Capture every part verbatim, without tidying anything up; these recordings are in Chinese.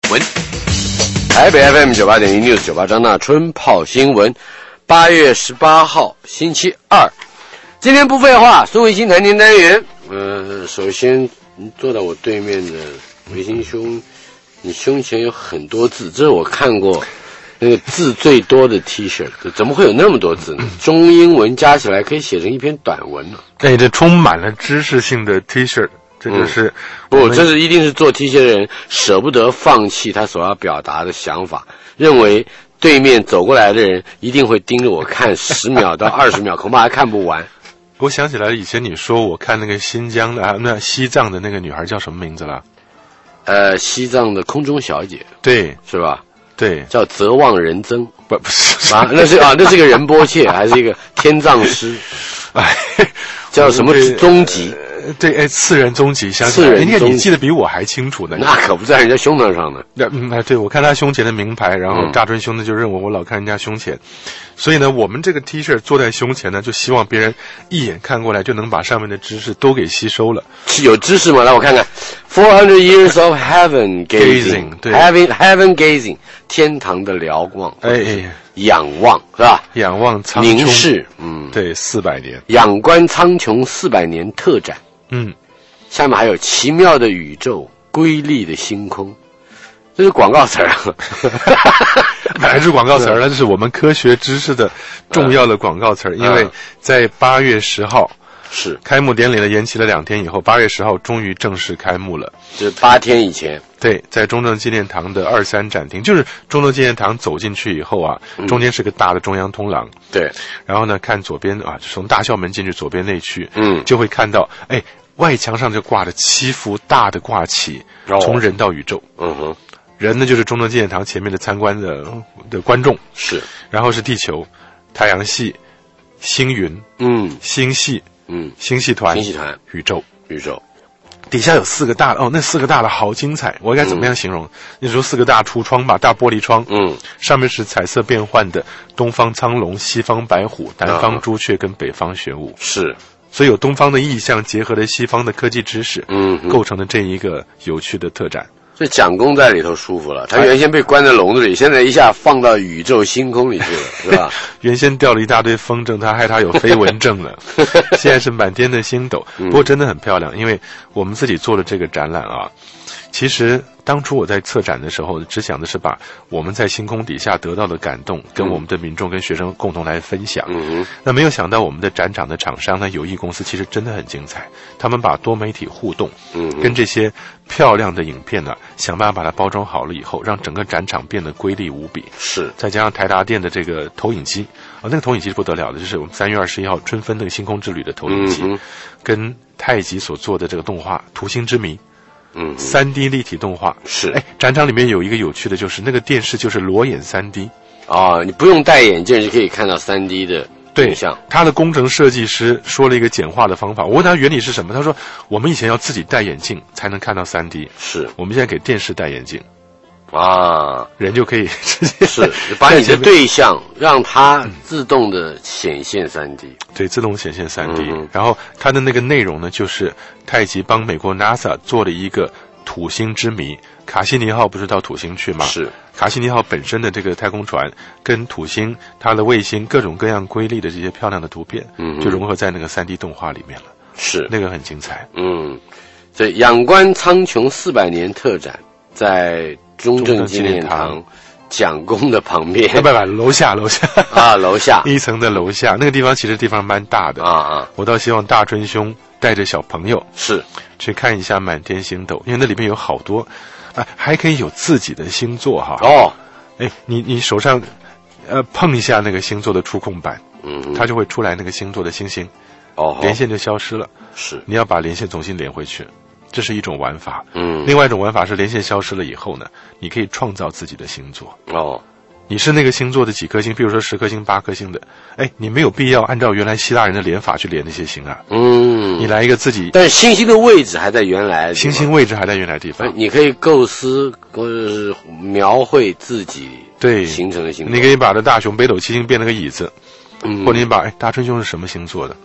闻。台北 F M 九八点一 News 九八张大春泡新闻，八月十八号星期二。今天不废话，孙维新谈天单元。呃，首先坐在我对面的维新兄，你胸前有很多字，这是我看过那个字最多的 T 恤，怎么会有那么多字呢？中英文加起来可以写成一篇短文呢。 哎，这充满了知识性的 T 恤。这就是、嗯、 不，这是一定是做 T 恤的人舍不得放弃他所要表达的想法，认为对面走过来的人一定会盯着我看十秒到二十秒，恐怕还看不完。 我想起来以前你说我看那个新疆的啊，那西藏的那个女孩叫什么名字了？ 呃，西藏的空中小姐，对，是吧？ 对， 叫泽望仁增， 不不是啊，那是啊，那是一个仁波切，还是一个天葬师？哎，叫什么宗吉？ 对，哎，次仁宗吉，想起来，人家你记得比我还清楚呢。 那可不在人家胸膛上呢。 那嗯，哎，对，我看他胸前的名牌，然后大春兄呢就认为我老看人家胸前，所以呢，我们这个 T 恤做在胸前呢，就希望别人一眼看过来就能把上面的知识都给吸收了。 是有知识吗？来，我看看 ，Four hundred years of heaven gazing， 对 ，heaven heaven gazing， 天堂的瞭望， 哎哎。 仰望是吧？ 仰望苍穹， 凝视，嗯， 对，四百年。 仰观苍穹四百年特展， 嗯， 下面还有奇妙的宇宙，瑰丽的星空，这是广告词儿啊， 本来是广告词儿，这是我们科学知识的重要的广告词儿，因为在八月十号。 是开幕典礼呢，延期了两天以后，八月十号终于正式开幕了。 就是八天以前， 对，在中正纪念堂的二三展厅，就是中正纪念堂走进去以后啊， 嗯、 中间是个大的中央通廊。对，然后呢，看左边啊，从大校门进去左边那区，嗯，就会看到，哎，外墙上就挂着七幅大的挂旗，哦、从人到宇宙。嗯哼，人呢就是中正纪念堂前面的参观的的观众，是，然后是地球、太阳系、星云，嗯，星系。嗯，星系团， 星系团， 宇宙， 宇宙， 底下有四个大的哦，那四个大的好精彩，我该怎么样形容？嗯、你说四个大橱窗吧，大玻璃窗，嗯，上面是彩色变幻的东方苍龙、西方白虎、南方朱雀跟北方玄武，是，所以有东方的意象结合了西方的科技知识，嗯，构成了这一个有趣的特展。 这蒋公在里头舒服了，他原先被关在笼子里，现在一下放到宇宙星空里去了，是吧？ 原先掉了一大堆风筝，他害他有飞蚊症了，现在是满天的星斗。不过真的很漂亮，因为我们自己做了这个展览啊。其实当初我在策展的时候，只想的是把我们在星空底下得到的感动，跟我们的民众、跟学生共同来分享。嗯、那没有想到我们的展场的厂商呢，友谊公司其实真的很精彩，他们把多媒体互动，嗯、跟这些漂亮的影片呢，想办法把它包装好了以后，让整个展场变得瑰丽无比。是，再加上台达电的这个投影机啊，那个投影机是不得了的，就是我们三月二十一号春分那个星空之旅的投影机，嗯、跟太极所做的这个动画《图星之谜》。嗯，三 D 立体动画是，哎，展场里面有一个有趣的，就是那个电视就是裸眼三 D， 啊，你不用戴眼镜就可以看到三 D 的影像。 他的工程设计师说了一个简化的方法，我问他原理是什么，他说我们以前要自己戴眼镜才能看到三 D， 是我们现在给电视戴眼镜。啊，人就可以直接是把你的对象让它自动的显现三 D，嗯、 对，自动显现三 D、嗯。然后它的那个内容呢，就是太极帮美国 NASA 做了一个土星之谜。卡西尼号不是到土星去吗？是。卡西尼号本身的这个太空船跟土星它的卫星各种各样瑰丽的这些漂亮的图片，嗯，就融合在那个三 D 动画里面了。是，那个很精彩。 嗯，所以仰观苍穹四百年特展在中正纪念堂蒋公的旁边， 不不不，楼下楼下啊，楼下一层的楼下，那个地方其实地方蛮大的啊啊！我倒希望大春兄带着小朋友是去看一下满天星斗，因为那里面有好多啊，还可以有自己的星座哈哦，哎，你你手上呃碰一下那个星座的触控板，嗯，它就会出来那个星座的星星，哦，连线就消失了，是你要把连线重新连回去。这是一种玩法，嗯，另外一种玩法是连线消失了以后呢，你可以创造自己的星座哦。你是那个星座的几颗星，比如说十颗星、八颗星的，哎，你没有必要按照原来希腊人的连法去连那些星啊，嗯，你来一个自己， 但是星星的位置还在原来的地方， 星星位置还在原来的地方， 你可以构思或者是描绘自己对形成的星座， 你可以把这大熊北斗七星变了个椅子，嗯，或者你把哎大春兄是什么星座的？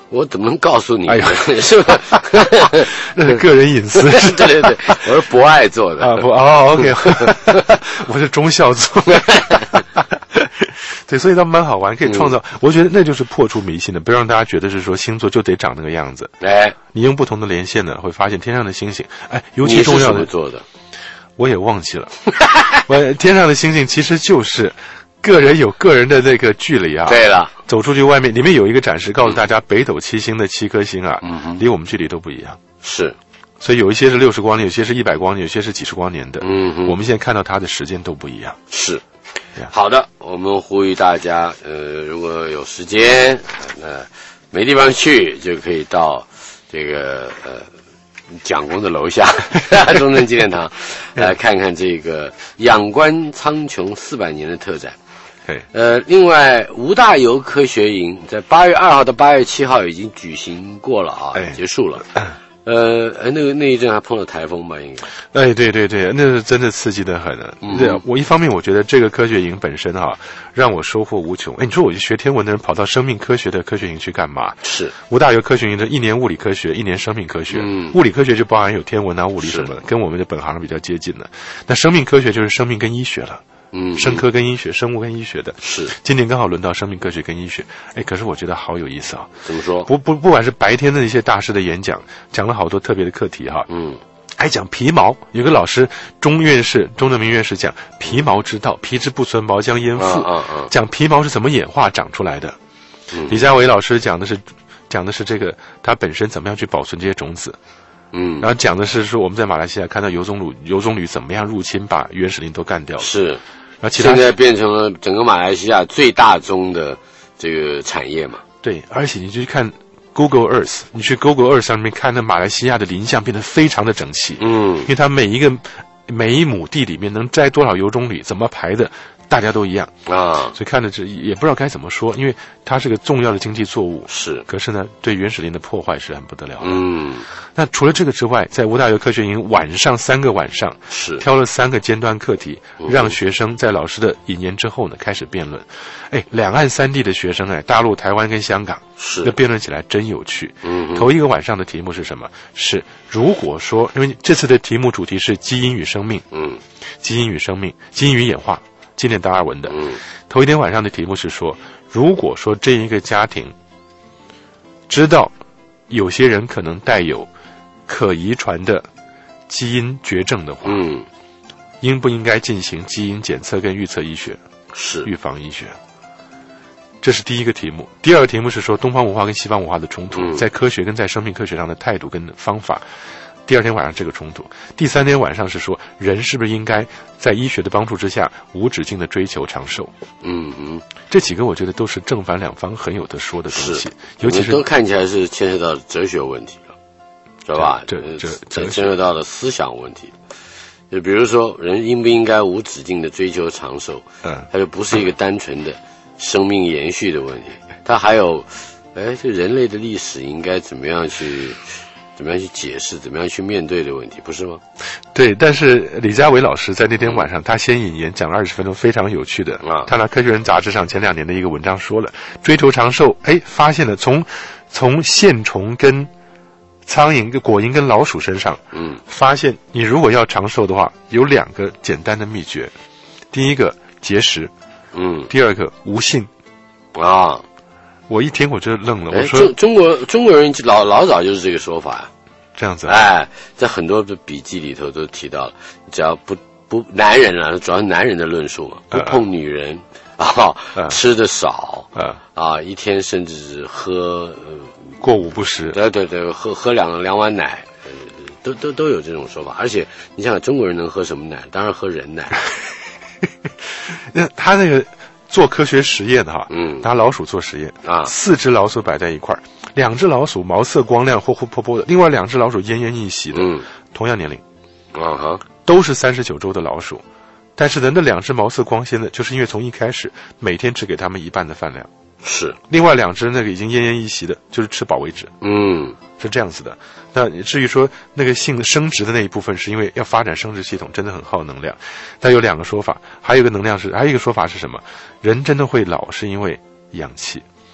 我怎么能告诉你呢？ 哎呀是吧？ 那是个人隐私。 对对对，我是博爱做的啊，不哦 ，OK， 我是忠孝做的。对，所以他们蛮好玩，可以创造、嗯。我觉得那就是破除迷信的，不要让大家觉得是说星座就得长那个样子。 哎， 你用不同的连线呢，会发现天上的星星，哎，尤其重要的。 你是怎么做的？ 我也忘记了。我天上的星星其实就是个人有个人的那个距离啊。 对了， 走出去外面，里面有一个展示，告诉大家北斗七星的七颗星啊， 嗯、 离我们距离都不一样。 是。 所以有一些是六十光年，有些是一百光年，有些是几十光年的。 嗯， 我们现在看到它的时间都不一样。 是。好的，我们呼吁大家，呃，如果有时间，那、呃、没地方去，就可以到这个呃蒋公的楼下中正纪念堂来看看这个仰观苍穹四百年的特展。 对， 呃，另外吴大猷科学营在八月二号到八月七号已经举行过了啊， 哎、 结束了。呃，那个那一阵还碰到台风吧？应该。 哎，对对对，那是真的刺激的很呢。 嗯、 对，我一方面我觉得这个科学营本身哈、啊，让我收获无穷。哎，你说我学天文的人跑到生命科学的科学营去干嘛？ 是吴大猷科学营的一年物理科学，一年生命科学。 嗯， 物理科学就包含有天文啊、物理什么的，跟我们的本行比较接近的。那生命科学就是生命跟医学了。 嗯， 生科跟医学，生物跟医学的， 是今年刚好轮到生命科学跟医学，哎，可是我觉得好有意思啊！ 怎么说？ 不不，不管是白天的那些大师的演讲，讲了好多特别的课题哈， 嗯， 还讲皮毛，有个老师钟院士，钟正明院士讲皮毛之道，皮之不存，毛将焉附？ 啊啊啊！ 讲皮毛是怎么演化长出来的。 嗯， 李家伟老师讲的是讲的是这个它本身怎么样去保存这些种子。 嗯， 然后讲的是说我们在马来西亚看到游棕榈，游棕榈怎么样入侵把原始林都干掉了。 是。 然后其他现在变成了整个马来西亚最大宗的这个产业嘛。 对，而且你去看 Google Earth， 你去 Google Earth 上面看那马来西亚的林相变得非常的整齐。 嗯， 因为它每一个每一亩地里面能摘多少油棕榈，怎么排的，大家都一样啊， 所以看着这也不知道该怎么说，因为它是个重要的经济作物。 是， 可是呢，对原始林的破坏是很不得了的。 嗯，那除了这个之外，在吴大猷科学营晚上三个晚上是挑了三个尖端课题，让学生在老师的引言之后呢开始辩论。哎，两岸三地的学生哎，大陆、台湾跟香港是， 这辩论起来真有趣。 嗯， 头一个晚上的题目是什么？是如果说，因为这次的题目主题是基因与生命， 嗯， 基因与生命，基因与演化。经典达尔文的， 嗯， 头一天晚上的题目是说，如果说这一个家庭知道有些人可能带有可遗传的基因绝症的话， 嗯， 应不应该进行基因检测跟预测医学， 是预防医学？这是第一个题目。第二个题目是说东方文化跟西方文化的冲突， 嗯、 在科学跟在生命科学上的态度跟方法。第二天晚上这个冲突，第三天晚上是说人是不是应该在医学的帮助之下无止境的追求长寿？ 嗯嗯， 这几个我觉得都是正反两方很有得说的东西，尤其是都看起来是牵涉到哲学问题了，是吧？ 这这这牵涉到了思想问题。就比如说人应不应该无止境的追求长寿？ 嗯， 它就不是一个单纯的生命延续的问题，它还有，哎，这人类的历史应该怎么样去？怎么样去解释，怎么样去面对的问题，不是吗？ 对，但是李家伟老师在那天晚上，他先引言讲了二十分钟，非常有趣的啊。 他拿《科学人》杂志上前两年的一个文章说了，追求长寿，哎，发现了从从线虫跟苍蝇、果蝇跟老鼠身上， 嗯， 发现你如果要长寿的话，有两个简单的秘诀，第一个节食， 嗯， 第二个无性， 啊。 我一听我就愣了，我说中中国中国人老老早就是这个说法呀， 这样子、 啊，哎，在很多的笔记里头都提到了，只要不不男人啊，主要是男人的论述嘛，不碰女人、呃、啊、呃，吃的少啊、呃、啊，一天甚至是喝、呃、 过午不食， 对对对，喝喝两两碗奶，呃，都都都有这种说法，而且你想想中国人能喝什么奶？当然喝人奶。 那他那个。做科学实验的哈， 嗯， 拿老鼠做实验啊， 四只老鼠摆在一块儿，两只老鼠毛色光亮、活活泼泼的，另外两只老鼠奄奄一息的， 嗯， 同样年龄， 啊哈， 都是三十九周的老鼠，但是呢，那两只毛色光鲜的，就是因为从一开始每天只给他们一半的饭量， 是， 另外两只那个已经奄奄一息的，就是吃饱为止， 嗯， 是这样子的。那至于说那个性生殖的那一部分，是因为要发展生殖系统，真的很耗能量。但有两个说法，还有一个能量是，还有一个说法是什么？人真的会老，是因为氧气。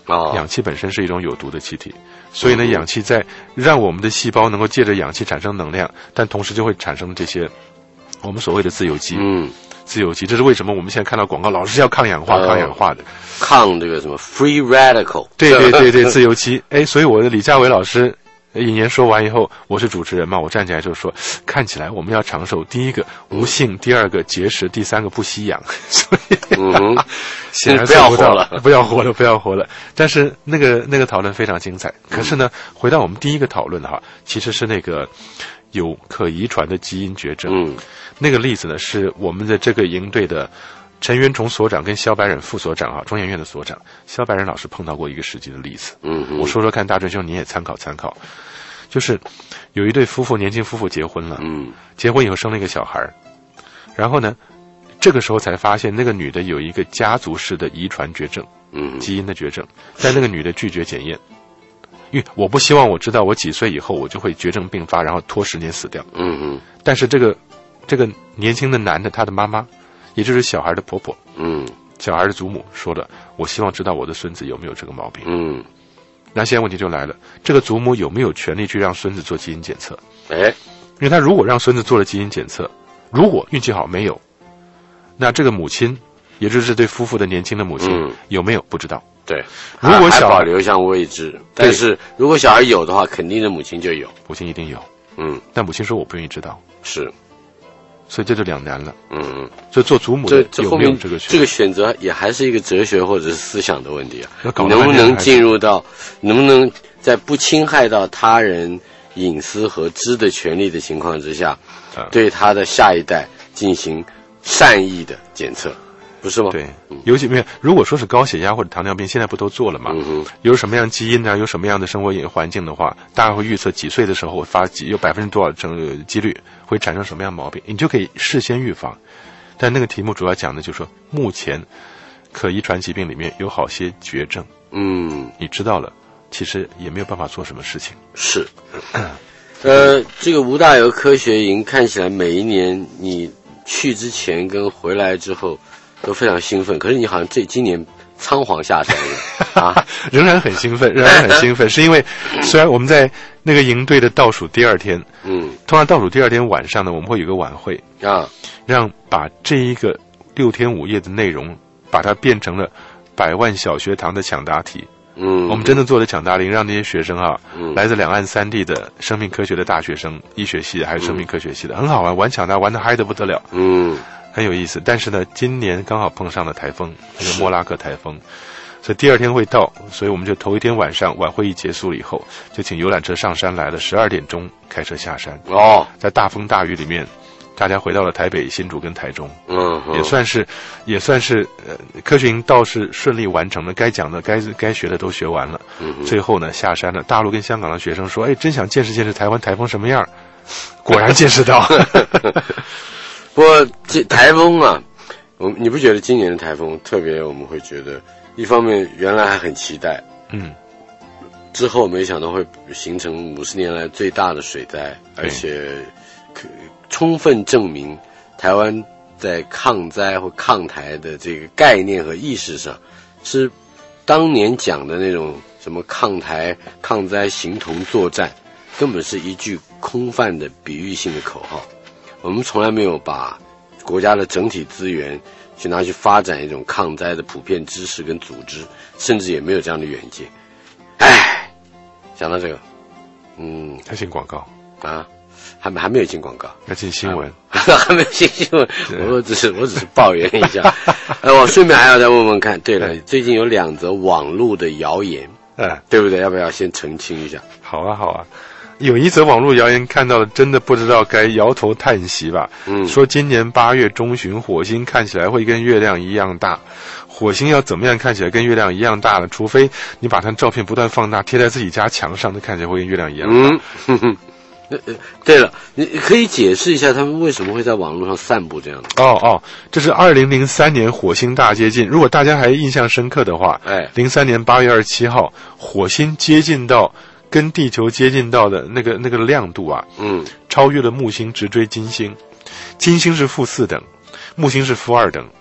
哦， 氧气本身是一种有毒的气体，所以呢，氧气在让我们的细胞能够借着氧气产生能量，但同时就会产生这些我们所谓的自由基。 嗯， 自由基，这是为什么我们现在看到广告老是要抗氧化、 哦、 抗氧化的， 抗这个什么 free radical。 对对对对，自由基。哎，所以我的李佳伟老师引言说完以后，我是主持人嘛，我站起来就说，看起来我们要长寿，第一个无性，第二个节食，第三个不吸氧，所以嗯， 显然不要活了， 不要活了，不要活了。但是那个那个讨论非常精彩。可是呢，回到我们第一个讨论哈，其实是那个有可遗传的基因绝症。 嗯， 那个例子呢，是我们的这个营队的陈元崇所长跟萧白忍副所长啊，中研院的所长萧白忍老师碰到过一个实际的例子。 嗯， 我说说看，大春兄你也参考参考。就是有一对夫妇，年轻夫妇结婚了， 嗯， 结婚以后生了一个小孩，然后呢，这个时候才发现那个女的有一个家族式的遗传绝症， 嗯， 基因的绝症，但那个女的拒绝检验，因为我不希望我知道我几岁以后我就会绝症并发，然后拖十年死掉。 嗯嗯， 但是这个这个年轻的男的，他的妈妈，也就是小孩的婆婆， 嗯， 小孩的祖母说了，我希望知道我的孙子有没有这个毛病。 嗯。 那现在问题就来了，这个祖母有没有权利去让孙子做基因检测？ 哎， 因为他如果让孙子做了基因检测，如果运气好没有，那这个母亲，也就是这对夫妇的年轻的母亲、嗯、有没有不知道。 对， 如果小孩还保留像未知，但是如果小孩有的话，肯定的母亲就有， 母亲一定有。 嗯， 但母亲说我不愿意知道， 是， 所以这就两难了。 嗯嗯， 所以做祖母的有没有这个选择？ 这个选择也还是一个哲学或者是思想的问题啊。 你能不能进入到，能不能在不侵害到他人隐私和知的权利的情况之下， 啊、 对他的下一代进行善意的检测，不是吗？ 对，尤其没如果说是高血压或者糖尿病，现在不都做了吗？ 嗯哼， 有什么样基因啊，有什么样的生活环境的话，大概会预测几岁的时候发几有百分之多少成几率会产生什么样毛病，你就可以事先预防。但那个题目主要讲的就是说，目前可遗传疾病里面有好些绝症， 嗯， 你知道了，其实也没有办法做什么事情。 是，呃，这个吴大猷科学营看起来每一年你去之前跟回来之后都非常兴奋，可是你好像这今年仓皇下山了啊， 仍然很兴奋，仍然很兴奋，是因为虽然我们在那个营队的倒数第二天， 嗯， 通常倒数第二天晚上呢，我们会有个晚会啊， 让把这一个六天五夜的内容，把它变成了百万小学堂的抢答题。 嗯， 我们真的做了抢答铃，让那些学生啊， 嗯、 来自两岸三地的生命科学的大学生，医学系的还是生命科学系的，嗯、很好玩，玩抢答玩得嗨得不得了， 嗯， 很有意思。但是呢，今年刚好碰上了台风，那个莫拉克台风，所以第二天会到，所以我们就头一天晚上晚会议结束了以后，就请游览车上山来了，十二点钟开车下山。 哦， 在大风大雨里面。大家回到了台北、新竹跟台中， 嗯， 也算是，也算是，呃，科学营倒是顺利完成了，该讲的、该该学的都学完了。 嗯， 最后呢，下山了。大陆跟香港的学生说：“哎，真想见识见识台湾台风什么样。”果然见识到。 不过这台风啊，我你不觉得今年的台风特别？我们会觉得，一方面原来还很期待， 嗯， 之后没想到会形成五十年来最大的水灾，而且可。充分证明台湾在抗灾或抗台的这个概念和意识上，是当年讲的那种什么抗台抗灾形同作战，根本是一句空泛的比喻性的口号。我们从来没有把国家的整体资源去拿去发展一种抗灾的普遍知识跟组织，甚至也没有这样的远见。唉，讲到这个，嗯， 他进广告啊。还没还没有进广告， 要进新闻， 啊、还没有进新闻。我只是我只是抱怨一下。呃，我顺便还要再问问看。对了，最近有两则网络的谣言， 嗯， 对不对？要不要先澄清一下？ 好啊，好啊。有一则网络谣言看到了，真的不知道该摇头叹息吧。 嗯， 说今年八月中旬，火星看起来会跟月亮一样大。火星要怎么样看起来跟月亮一样大呢？除非你把它照片不断放大，贴在自己家墙上，那看起来会跟月亮一样大。 嗯，哼哼。呃呃，对了，你可以解释一下他们为什么会在网络上散布这样的？ 哦哦，这是二零零三年火星大接近。如果大家还印象深刻的话， 哎， 零三年八月二十七号，火星接近到跟地球接近到的那个那个亮度啊， 嗯， 超越了木星，直追金星。金星是负四等，木星是负二等。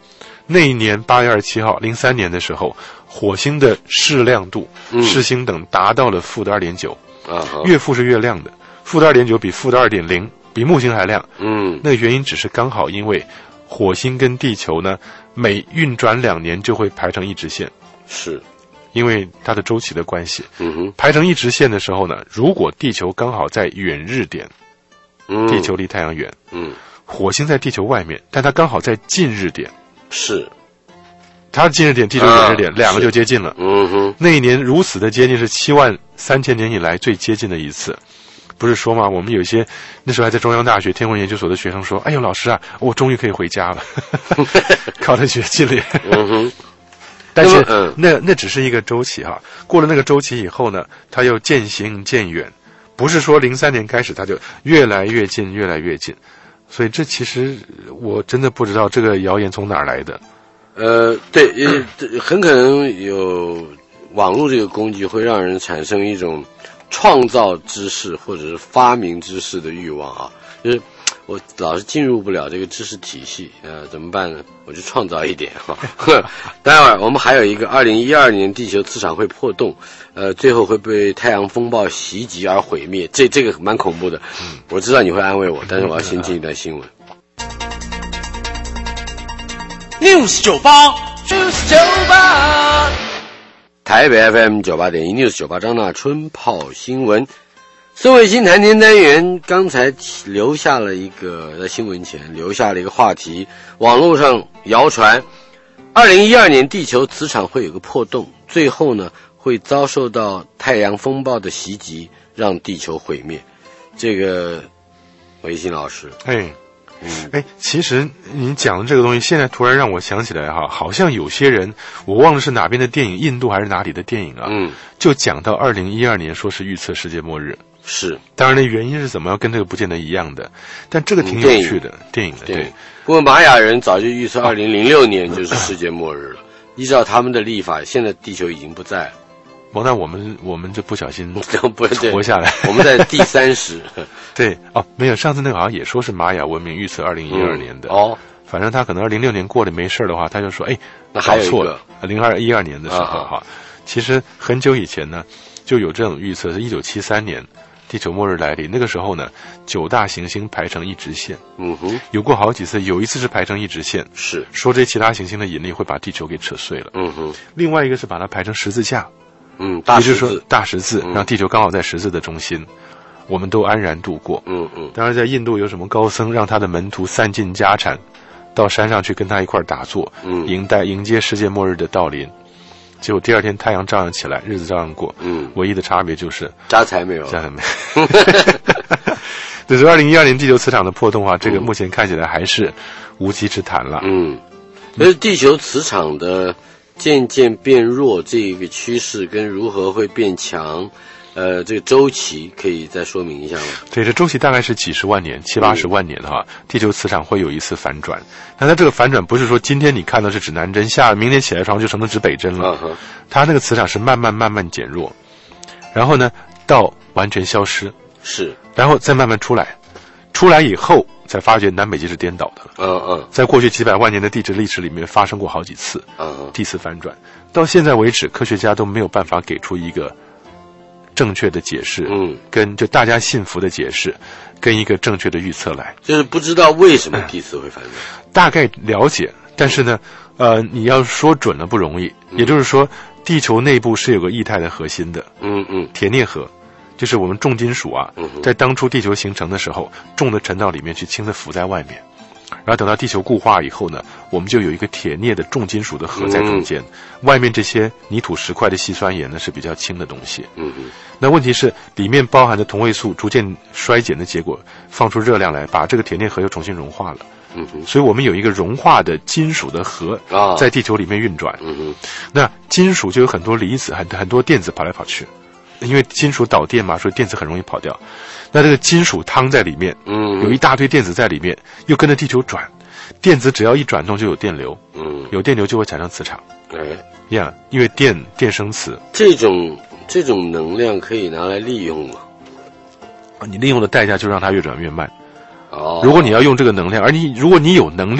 那一年八月二十七号，零三年的时候，火星的视亮度、 嗯、 视星等达到了负的二点九， 啊， 越负是越亮的，负的二点九比负的二点零，比木星还亮。 嗯， 那原因只是刚好因为火星跟地球呢，每运转两年就会排成一直线， 是， 因为它的周期的关系。 嗯哼， 排成一直线的时候呢，如果地球刚好在远日点， 嗯， 地球离太阳远， 嗯， 火星在地球外面，但它刚好在近日点。 是， 它的近日点，地球远日点，啊、两个就接近了。 嗯哼， 那一年如此的接近，是七万三千年以来最接近的一次。不是说嘛，我们有一些那时候还在中央大学天文研究所的学生说：“哎呦，老师啊，我终于可以回家了，靠得学近了。” 嗯哼， 但是那那, 那只是一个周期哈，过了那个周期以后呢，它又渐行渐远，不是说零三年开始它就越来越近，越来越近。所以这其实我真的不知道这个谣言从哪儿来的。 呃，对，很可能有网络这个工具会让人产生一种创造知识或者是发明知识的欲望啊，就是我老是进入不了这个知识体系，呃，怎么办呢？我就创造一点哈。待会儿我们还有一个二零一二年地球磁场会破洞，呃，最后会被太阳风暴袭击而毁灭，这这个蛮恐怖的。嗯，我知道你会安慰我，但是我要先进一段新闻。News 九八 ，News 九八，台北 F M 九八点一 News 九八张大春泡新闻。孙伟新谈天单元刚才留下了一个在新闻前留下了一个话题，网络上谣传二零一二年地球磁场会有个破洞，最后呢会遭受到太阳风暴的袭击，让地球毁灭。这个伟新老师， 哎，嗯，哎，其实你讲的这个东西，现在突然让我想起来哈，好像有些人我忘了是哪边的电影，印度还是哪里的电影啊？嗯，就讲到二零一二年说是预测世界末日。 是， 当然的原因是怎么样，跟这个不见得一样的，但这个挺有趣的，电影的，对。 不过玛雅人早就预测二零零六年就是世界末日了，依照他们的历法，现在地球已经不在了。 哦，那我们我们这不小心不活下来， 我们在第三十。 对，哦，没有，上次那个好像也说是玛雅文明预测二零一二年的、 嗯、哦， 反正他可能二零零六年过了没事的话，他就说，哎， 那还有一个零二一二年的时候哈、啊，其实很久以前呢就有这种预测，是一九七三年。地球末日来临，那个时候呢，九大行星排成一直线。嗯哼，有过好几次，有一次是排成一直线， 是说这其他行星的引力会把地球给扯碎了。嗯哼，另外一个是把它排成十字架， 嗯，大十字， 也就是说大十字，嗯、让地球刚好在十字的中心，我们都安然度过。嗯嗯，当然在印度有什么高僧让他的门徒散尽家产，到山上去跟他一块打坐，嗯，迎待迎接世界末日的到临。结果第二天太阳照样起来，日子照样过。嗯，唯一的差别就是加财没有， 加财没有。对，所以二零一二年地球磁场的破洞啊，这个目前看起来还是无稽之谈了。 嗯，而地球磁场的渐渐变弱这个趋势跟如何会变强，呃，这个周期可以再说明一下吗？ 对，这周期大概是几十万年、七八十万年哈、嗯，地球磁场会有一次反转。但它这个反转不是说今天你看到是指南针，下明天起来床就成了指北针了。嗯、它那个磁场是慢慢慢慢减弱，然后呢到完全消失， 是， 然后再慢慢出来，出来以后才发觉南北极是颠倒的了。嗯嗯，在过去几百万年的地质历史里面发生过好几次。嗯嗯，地磁反转，到现在为止，科学家都没有办法给出一个正确的解释，嗯，跟就大家信服的解释，跟一个正确的预测来， 就是不知道为什么地磁会反转、 嗯，大概了解，但是呢，呃，你要说准了不容易，嗯、也就是说，地球内部是有个液态的核心的，嗯嗯，铁镍核，就是我们重金属啊，嗯、在当初地球形成的时候，重的沉到里面去，轻的浮在外面。然后等到地球固化以后呢，我们就有一个铁镍的重金属的核在中间、嗯，外面这些泥土石块的细酸盐呢是比较轻的东西。嗯嗯。那问题是里面包含的同位素逐渐衰减的结果，放出热量来，把这个铁镍核又重新融化了。嗯哼。所以我们有一个融化的金属的核在地球里面运转。嗯哼。那金属就有很多离子，很很多电子跑来跑去。因为金属导电嘛，所以电子很容易跑掉。那这个金属汤在里面，嗯，有一大堆电子在里面，又跟着地球转，电子只要一转动就有电流，嗯，有电流就会产生磁场，哎，呀、yeah, ，因为电电生磁， 这种这种能量可以拿来利用吗？ 啊，你利用的代价就是让它越转越慢。哦，如果你要用这个能量，而你如果你有能力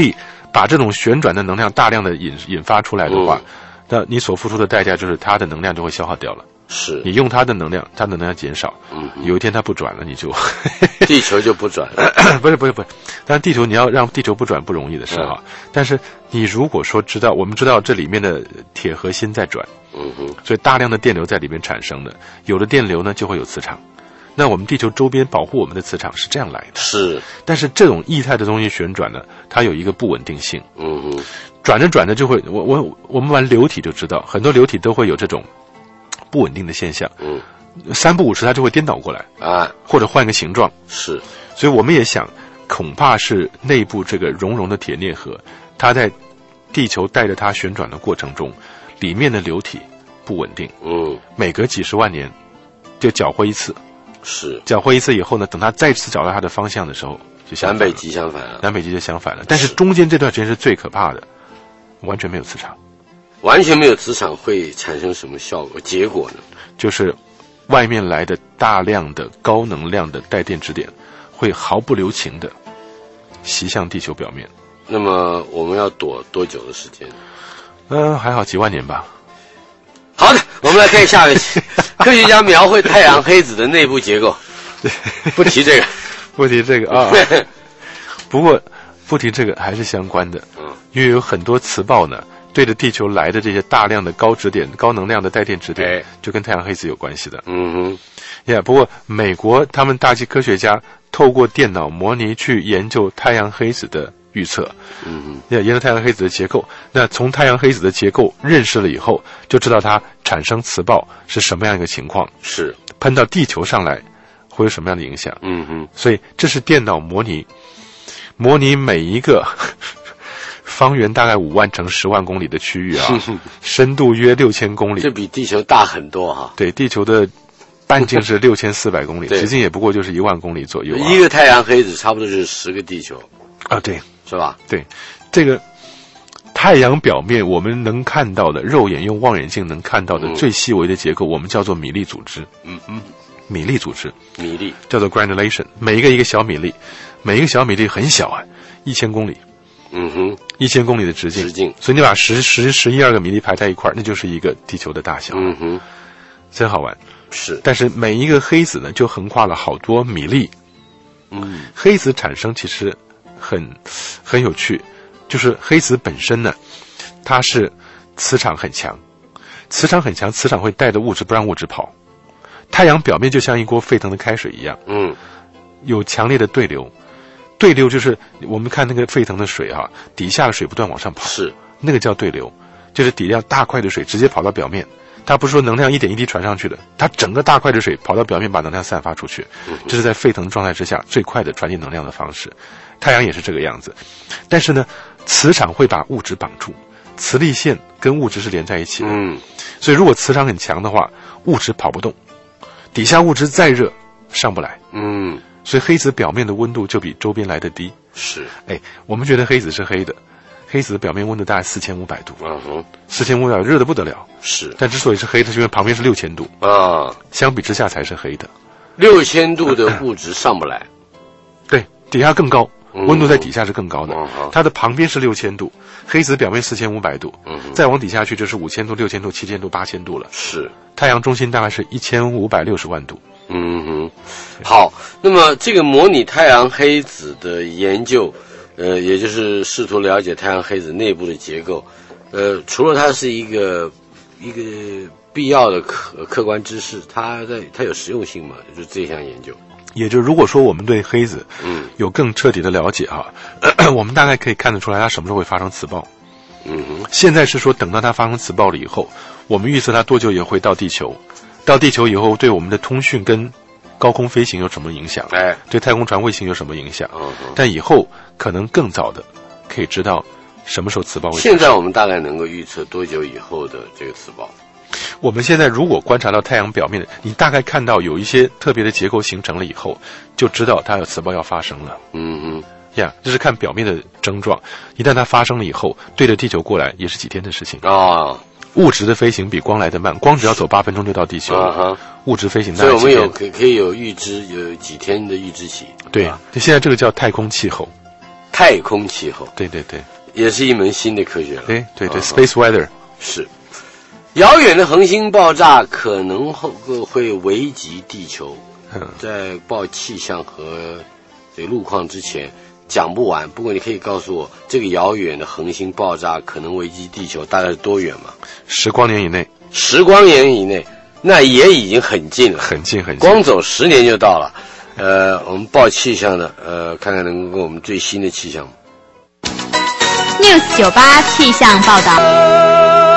把这种旋转的能量大量的引引发出来的话，那、嗯、你所付出的代价就是它的能量就会消耗掉了。 是你用它的能量，它的能量减少，嗯，有一天它不转了，你就地球就不转了。 不是不是不是，但是地球你要让地球不转不容易的事哈、嗯。但是你如果说知道，我们知道这里面的铁核心在转，嗯哼，所以大量的电流在里面产生的，有了电流呢就会有磁场。那我们地球周边保护我们的磁场是这样来的， 是。 但是这种液态的东西旋转呢，它有一个不稳定性， 嗯哼， 转着转着就会，我我我们玩流体就知道，很多流体都会有这种不稳定的现象，嗯，三不五时它就会颠倒过来啊，或者换个形状， 是。 所以我们也想，恐怕是内部这个熔融的铁镍核，它在地球带着它旋转的过程中，里面的流体不稳定，嗯，每隔几十万年就搅和一次。 是搅和一次以后呢，等它再次找到它的方向的时候，就相南北极相反了。 南北极就相反了。但是中间这段时间是最可怕的，完全没有磁场。 完全没有磁场会产生什么效果？结果呢？ 就是外面来的大量的高能量的带电质点，会毫不留情的袭向地球表面。 那么我们要躲多久的时间？ 嗯、呃，还好几万年吧。 好的，我们来看下一个题。科学家描绘太阳黑子的内部结构，不提这个， 不提这个啊。不过不提这个还是相关的，嗯，因为有很多磁暴呢，对着地球来的这些大量的高质点、高能量的带电质点，就跟太阳黑子有关系的。嗯哼，呀，不过美国他们大气科学家透过电脑模拟去研究太阳黑子的预测，嗯，要研究太阳黑子的结构。那从太阳黑子的结构认识了以后，就知道它产生磁暴是什么样一个情况， 是喷到地球上来会有什么样的影响。 嗯哼， 所以这是电脑模拟，模拟每一个方圆大概五万乘十万公里的区域啊，深度约六千公里， 这比地球大很多哈。 对，地球的半径是六千四百公里，直径也不过就是一万公里左右、啊。 一个太阳黑子差不多就是十个地球啊，对。 是吧？ 对，这个太阳表面我们能看到的，肉眼用望远镜能看到的最细微的结构，嗯、我们叫做米粒组织。嗯嗯，米粒组织， 米粒叫做 granulation， 每一个一个小米粒，每一个小米粒很小啊，一千公里。 嗯哼， 一千公里的直径。 直径， 所以你把十十十一二个米粒排在一块儿，那就是一个地球的大小。 嗯哼， 真好玩。 是， 但是每一个黑子呢，就横跨了好多米粒。嗯，黑子产生其实很很有趣，就是黑子本身呢，它是磁场很强，磁场很强，磁场会带着物质不让物质跑。太阳表面就像一锅沸腾的开水一样，嗯，有强烈的对流，对流就是我们看那个沸腾的水啊，底下的水不断往上跑， 是那个叫对流，就是底下大块的水直接跑到表面。它不是说能量一点一滴传上去的，它整个大块的水跑到表面把能量散发出去，这是在沸腾状态之下最快的传递能量的方式。太阳也是这个样子，但是呢，磁场会把物质绑住，磁力线跟物质是连在一起的，嗯，所以如果磁场很强的话，物质跑不动，底下物质再热上不来，嗯，所以黑子表面的温度就比周边来得低。 是， 哎，我们觉得黑子是黑的。黑子的表面温度大概四千五百度，嗯哼，四千五百度热得不得了， 是。 但之所以是黑的，是因为旁边是六千度啊，相比之下才是黑的。 六千度的物质上不来， 对，底下更高，温度在底下是更高的。嗯、它的旁边是六千度，黑子表面四千五百度，嗯，再往底下去就是五千度、六千度、七千度、八千度了。 是。 太阳中心大概是一千五百六十万度。 嗯哼，好，那么这个模拟太阳黑子的研究。呃，也就是试图了解太阳黑子内部的结构，呃，除了它是一个一个必要的客客观知识，它在它有实用性嘛？就是这项研究。 也就是如果说我们对黑子嗯有更彻底的了解哈，嗯、我们大概可以看得出来它什么时候会发生磁暴。嗯哼，现在是说等到它发生磁暴了以后，我们预测它多久也会到地球，到地球以后对我们的通讯跟高空飞行有什么影响？哎，对太空船卫星有什么影响？嗯，但以后可能更早的可以知道什么时候磁暴会。 现在我们大概能够预测多久以后的这个磁暴？ 我们现在如果观察到太阳表面的，你大概看到有一些特别的结构形成了以后，就知道它有磁暴要发生了。嗯嗯，呀，这是看表面的症状，一旦它发生了以后，对着地球过来也是几天的事情啊。哦，物质的飞行比光来得慢，光只要走八分钟就到地球了。Uh-huh. 物质飞行大概几天， 所以我们有可可以有预知，有几天的预知期。 对，就现在这个叫太空气候。 太空气候， 对对对。 也是一门新的科学了。 对对对、啊、，Space Weather 是。遥远的恒星爆炸可能会危及地球，嗯、在报气象和这个路况之前讲不完。不过你可以告诉我，这个遥远的恒星爆炸可能危及地球大概是多远吗？ 十光年以内。 十光年以内，那也已经很近了， 很近很近， 光走十年就到了。呃，我们报气象的，呃，看看能够给我们最新的气象。 News 九八气象报道。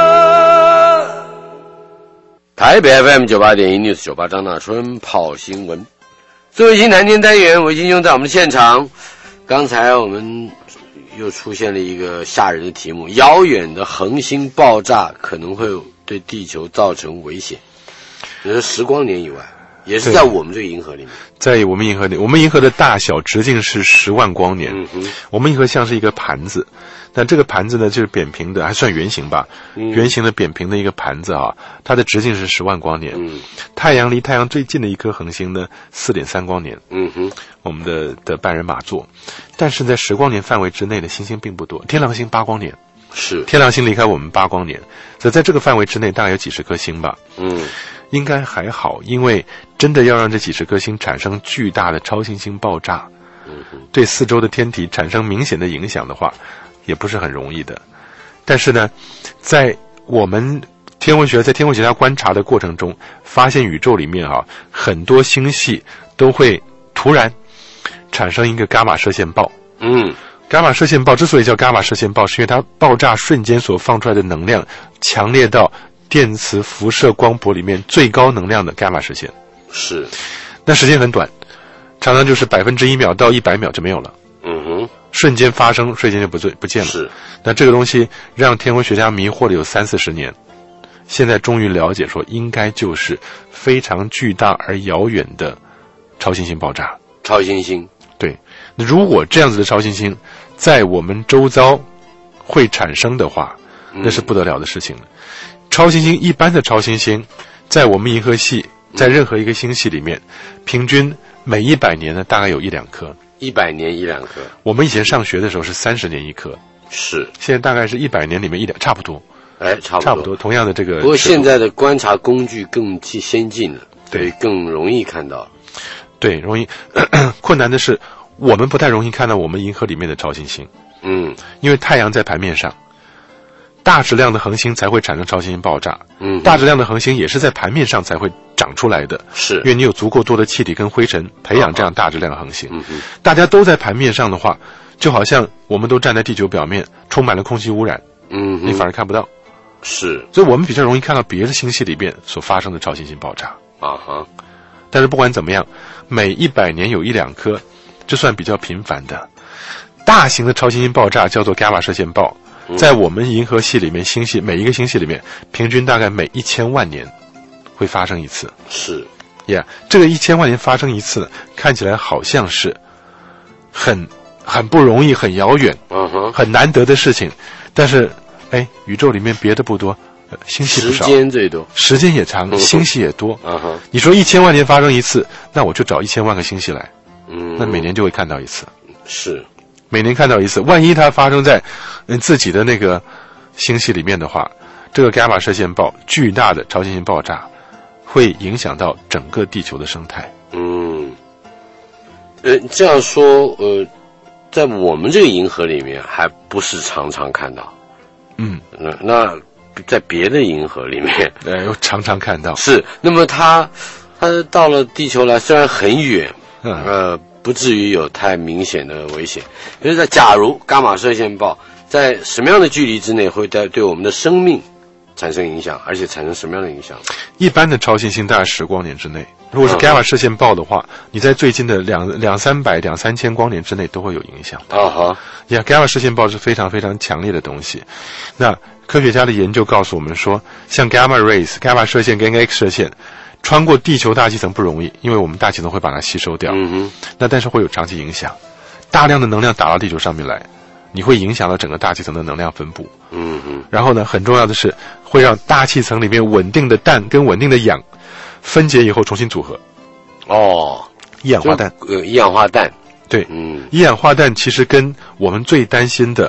台北 F M 九八点一 News 九八张大春跑新闻，作为新谈天单元，维金兄在我们的现场。刚才我们又出现了一个吓人的题目：遥远的恒星爆炸可能会对地球造成危险。这是十光年以外，也是在我们这个银河里面。 在我们银河里，我们银河的大小直径是十万光年。 嗯哼， 我们银河像是一个盘子。那这个盘子呢，就是扁平的，还算圆形吧，嗯、圆形的扁平的一个盘子啊，它的直径是十万光年。 嗯， 太阳离太阳最近的一颗恒星呢，四点三光年。 嗯哼， 我们的的半人马座，但是在十光年范围之内的星星并不多。天狼星八光年， 是天狼星离开我们八光年，所以在这个范围之内大概有几十颗星吧。 嗯， 应该还好，因为真的要让这几十颗星产生巨大的超新星爆炸， 嗯哼， 对四周的天体产生明显的影响的话，也不是很容易的。但是呢，在我们天文学在天文学家观察的过程中，发现宇宙里面啊很多星系都会突然产生一个伽马射线暴。 嗯， 伽马射线暴之所以叫伽马射线暴，是因为它爆炸瞬间所放出来的能量强烈到电磁辐射光谱里面最高能量的伽马射线。 是， 那时间很短，常常就是百分之一秒到一百秒就没有了。 嗯哼， 瞬间发生，瞬间就不不见了。 是， 那这个东西让天文学家迷惑了有三四十年，现在终于了解说，应该就是非常巨大而遥远的超新星爆炸。 超新星， 对。那如果这样子的超新星在我们周遭会产生的话，那是不得了的事情了。嗯、超新星一般的超新星，在我们银河系，在任何一个星系里面，平均每一百年呢，大概有一两颗。 一百年一两颗。我们以前上学的时候是三十年一颗， 是。 现在大概是一百年里面一两，差不多。 哎，差不多。 差不多，同样的这个。 不过现在的观察工具更先进了，对，更容易看到。 对，容易。咳咳困难的是，我们不太容易看到我们银河里面的超新星。 嗯。因为太阳在盘面上。大质量的恒星才会产生超新星爆炸， 嗯， 大质量的恒星也是在盘面上才会长出来的， 是， 因为你有足够多的气体跟灰尘培养这样大质量的恒星。 嗯嗯， 大家都在盘面上的话，就好像我们都站在地球表面，充满了空气污染， 嗯， 你反而看不到。 是， 所以我们比较容易看到别的星系里边所发生的超新星爆炸。 啊哈， 但是不管怎么样，每一百年有一两颗，这算比较频繁的。大型的超新星爆炸叫做伽马射线暴。在我们银河系里面，星系每一个星系里面，平均大概每一千万年会发生一次。 是， 呀、yeah, ，这个一千万年发生一次，看起来好像是很很不容易、很遥远、 嗯哼， 很难得的事情。但是，哎，宇宙里面别的不多，呃、星系不少， 时间最多， 时间也长，嗯、星系也多。 嗯哼， 你说一千万年发生一次，那我就找一千万个星系来， 嗯， 那每年就会看到一次。 是。 每年看到一次，万一它发生在嗯自己的那个星系里面的话，这个伽马射线暴巨大的超新星爆炸会影响到整个地球的生态。 嗯，呃，这样说，呃，在我们这个银河里面还不是常常看到。 嗯， 那那在别的银河里面， 呃，又常常看到。 是，那么它它到了地球来，虽然很远， 嗯、 呃。不至于有太明显的危险。就是在假如伽马射线暴在什么样的距离之内会对对我们的生命产生影响，而且产生什么样的影响？ 一般的超新星大概十光年之内，如果是伽马射线暴的话，嗯、你在最近的两两三百、两三千光年之内都会有影响。 啊哈， 呀，伽马射线暴是非常非常强烈的东西。那科学家的研究告诉我们说，像 gamma rays、伽马射线跟 X 射线。穿过地球大气层不容易，因为我们大气层会把它吸收掉。 嗯哼， 那但是会有长期影响，大量的能量打到地球上面来，你会影响到整个大气层的能量分布。 嗯哼， 然后呢，很重要的是会让大气层里面稳定的氮跟稳定的氧分解以后重新组合。 哦， 一氧化氮。 呃，一氧化氮。 对， 嗯， 一氧化氮其实跟我们最担心的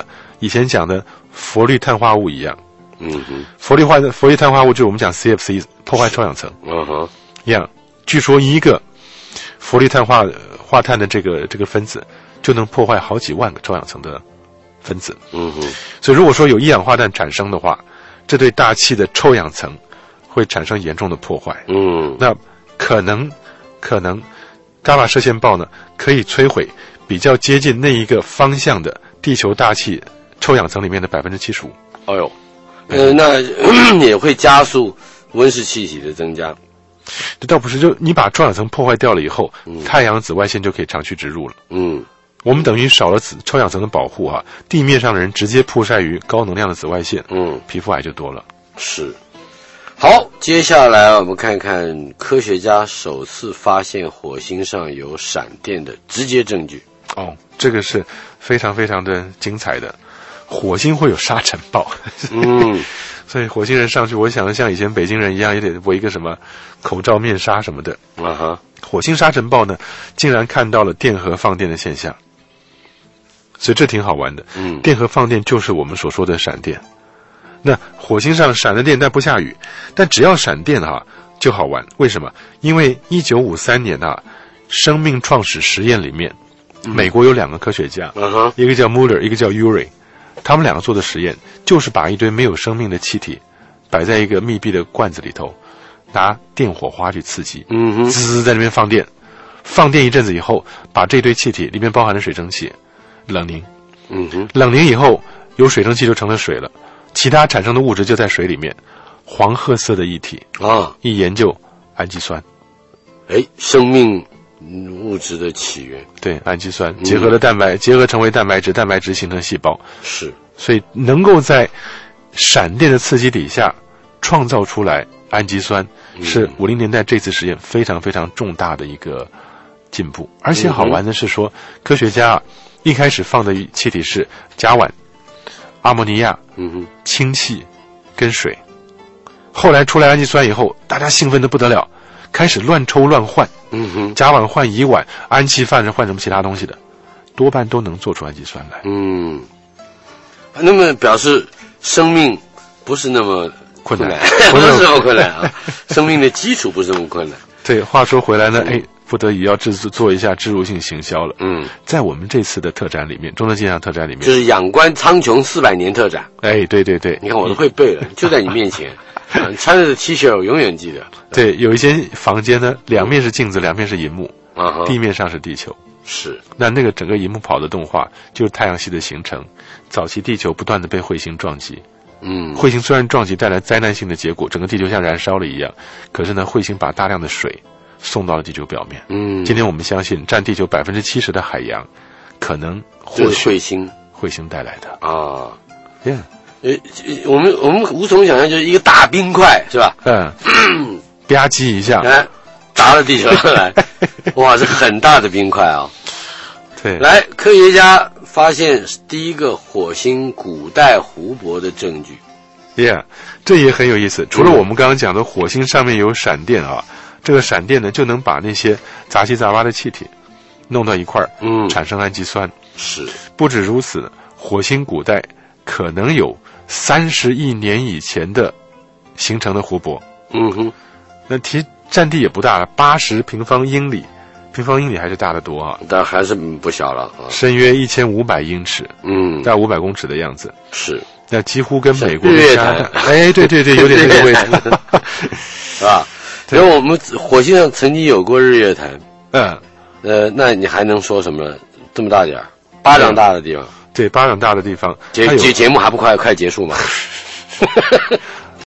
以前讲的氟氯碳化物一样。 嗯哼， 氟氯化氟氯碳化物就是我们讲 C F C 破坏臭氧层。 嗯哼， 一样。据说一个氟氯碳化化碳的这个这个分子就能破坏好几万个臭氧层的分子。 嗯哼， 所以如果说有一氧化氮产生的话，这对大气的臭氧层会产生严重的破坏。 嗯， 那可能可能伽马射线暴呢可以摧毁比较接近那一个方向的地球大气臭氧层里面的百分之七十五。 哎呦，呃，那也会加速温室气体的增加。 这倒不是，就你把臭氧层破坏掉了以后， 嗯、 太阳紫外线就可以长驱直入了。 嗯， 我们等于少了紫臭氧层的保护哈、啊，地面上的人直接曝晒于高能量的紫外线， 嗯， 皮肤癌就多了。 是。好，接下来我们看看科学家首次发现火星上有闪电的直接证据。 哦，这个是非常非常的精彩的。火星会有沙尘暴， 嗯， 所以火星人上去，我想像以前北京人一样，也得围一个什么口罩、面纱什么的。 啊哈， 火星沙尘暴呢，竟然看到了电荷放电的现象，所以这挺好玩的。 嗯， 电荷放电就是我们所说的闪电。那火星上闪了电，但不下雨，但只要闪电啊，就好玩。为什么？因为一九五三年啊，生命创始实验里面，嗯、美国有两个科学家， 嗯哼， 一个叫 Muller， 一个叫 Urey。他们两个做的实验就是把一堆没有生命的气体摆在一个密闭的罐子里头，拿电火花去刺激， 嗯哼， 滋在那边放电，放电一阵子以后，把这堆气体里面包含的水蒸气冷凝， 嗯哼， 冷凝以后有水蒸气就成了水了，其他产生的物质就在水里面，黄褐色的液体啊， 一研究氨基酸， 哎，生命物质的起源， 对，氨基酸结合了蛋白，嗯、结合成为蛋白质，蛋白质形成细胞， 是， 所以能够在闪电的刺激底下创造出来氨基酸，嗯、是五零年代这次实验非常非常重大的一个进步。而且好玩的是说，嗯、科学家啊一开始放的气体是甲烷、阿莫尼亚、 嗯哼、 氢气跟水，后来出来氨基酸以后，大家兴奋得不得了。开始乱抽乱换， 嗯哼， 甲烷换乙烷，氨气换换什么其他东西的，多半都能做出氨基酸来。 嗯，那么表示生命不是那么困难，不是那么困难啊，生命的基础不是那么困难。 对，话说回来呢，哎，不得已要制做一下植入性行销了。嗯，在我们这次的特展里面，中德纪念特展里面， 就是仰观苍穹四百年特展。 哎，对对对， 你看我都会背了，就在你面前。嗯、穿着的 T 恤我永远记得。 对，有一些房间呢，两面是镜子，两面是荧幕， 啊， 地面上是地球。 是。 那那个整个荧幕跑的动画，就是太阳系的形成。早期地球不断的被彗星撞击， 嗯， 彗星虽然撞击带来灾难性的结果，整个地球像燃烧了一样，可是呢，彗星把大量的水送到了地球表面。 嗯， 今天我们相信，占地球百分之七十的海洋，可能或许彗星彗星带来的啊。 Yeah。 呃，我们我们无从想象，就是一个大冰块，是吧？ 嗯，吧唧一下， 哎，砸到地球上来，哇，这很大的冰块啊！ 对， 来，科学家发现第一个火星古代湖泊的证据。 Yeah， 这也很有意思。除了我们刚刚讲的火星上面有闪电啊，这个闪电呢就能把那些杂七杂八的气体弄到一块儿， 嗯， 产生氨基酸。 是， 不止如此，火星古代可能有三十亿年以前的形成的湖泊， 嗯哼， 那其实占地也不大了，八十平方英里，平方英里还是大得多啊， 但还是不小了啊， 深约一千五百英尺， 嗯， 大概五百公尺的样子， 是， 那几乎跟美国的加拿大，哎，对对对，有点这个位置， 是吧？因为我们火星上曾经有过日月潭， 嗯， 呃，那你还能说什么？这么大点儿，巴掌大的地方。 对，巴掌大的地方， 节节节目还不快快结束吗？